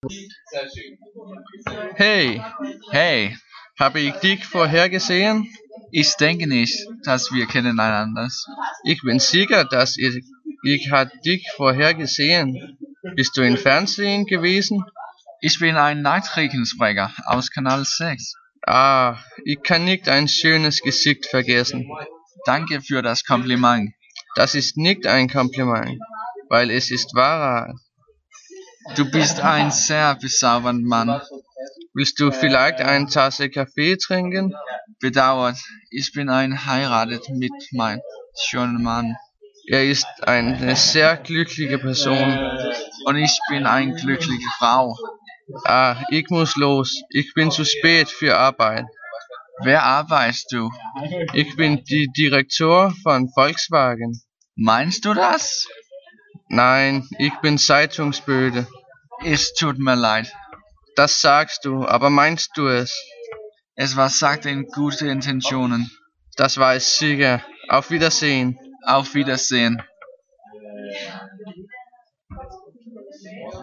Hey, Hey, habe ich dich vorher gesehen? ich denke nicht, dass wir kennen einander. Ich bin sicher, dass ich hat dich vorher gesehen. Bist du im Fernsehen gewesen? Ich bin ein Nachrichtensprecher aus Kanal 6. Ah, ich kann nicht ein schönes Gesicht vergessen. Danke für das Kompliment. Das ist nicht ein Kompliment, weil es ist Wahrheit. Du bist ein sehr bezaubernder Mann. Willst du vielleicht eine Tasse Kaffee trinken? Bedauert, ich bin heiratet mit meinem schönen Mann. Er ist eine sehr glückliche Person. Und ich bin eine glückliche Frau. Ah, ich muss los. Ich bin zu spät für Arbeit. Wer arbeitest du? Ich bin die Direktor von Volkswagen. Meinst du das? Nein, ich bin Zeitungsböde. Es tut mir leid. Das sagst du, aber meinst du es? Es war sagt in gute Intentionen. Das war es sicher. Auf Wiedersehen. Auf Wiedersehen.